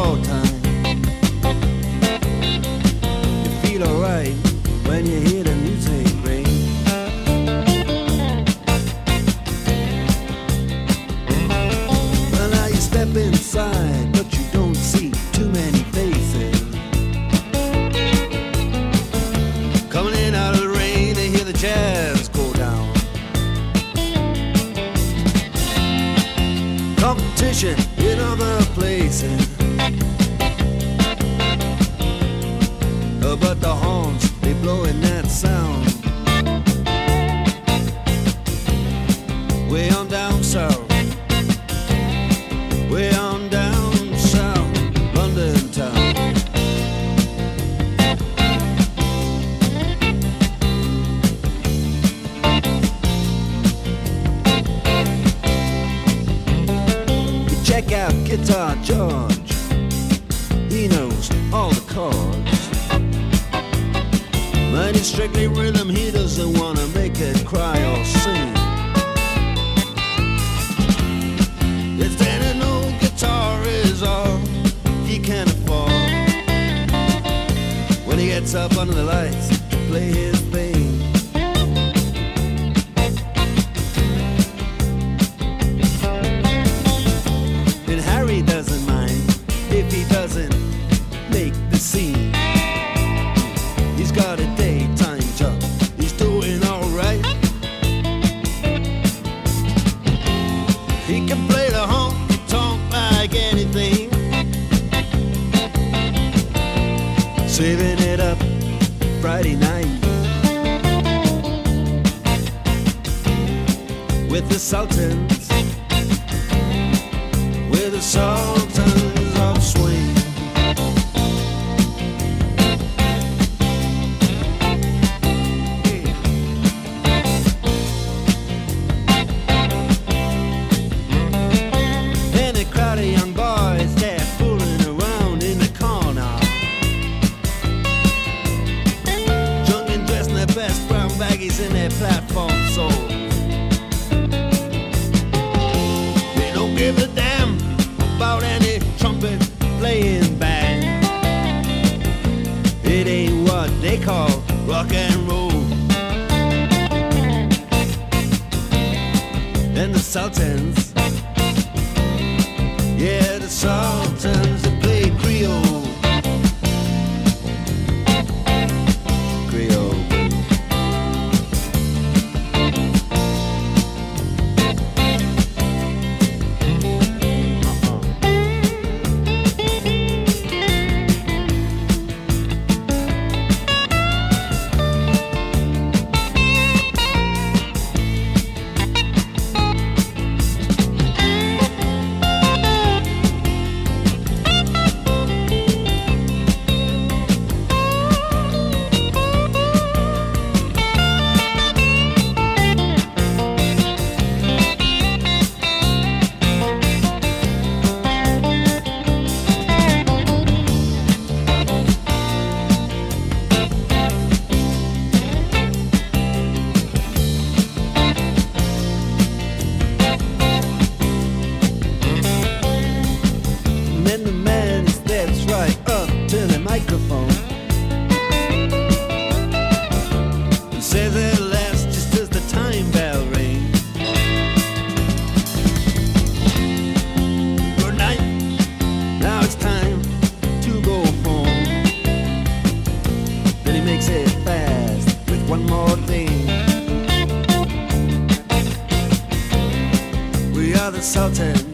your time. You feel alright when you hear the music ring. Well, now you step inside, but you don't see too many faces. Coming in out of the rain, they hear the jazz go down. Competition in other places, but the horns, they blowing that sound. Way on down south, way on down south, London town. You check out Guitar George, he knows all the chords. But it's strictly rhythm, he doesn't wanna make it cry or sing. If then an old guitar is all he can afford, when he gets up under the lights to play his thing. And Harry doesn't mind if he doesn't make the scene. He's got a daytime job, he's doing alright. He can play the honky-tonk like anything, saving it up Friday night with the Sultans, with the Sultans of Swing. Young boys, they're fooling around in the corner, drunk and dressed in their best brown baggies in their platform soles. They don't give a damn about any trumpet playing band. It ain't what they call rock and roll. And the Sultans, yeah, the Sultans, they play Creole. Creole. Microphone and says it last just as the time bell rings. Good night, now it's time to go home. Then he makes it fast with one more thing. We are the Sultans.